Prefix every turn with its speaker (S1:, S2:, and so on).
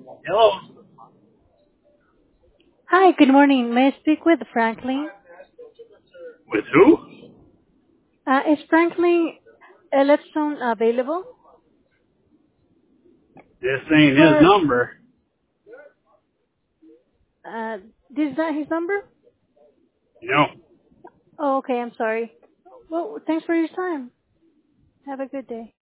S1: Hello.
S2: Hi, good morning. May I speak with Franklin?
S1: With who?
S2: Is Franklin Elipson available?
S1: This ain't his
S2: For
S1: number.
S2: uh, this is that his number?
S1: No.
S2: Oh, okay. I'm sorry. Well, thanks for your time. Have a good day.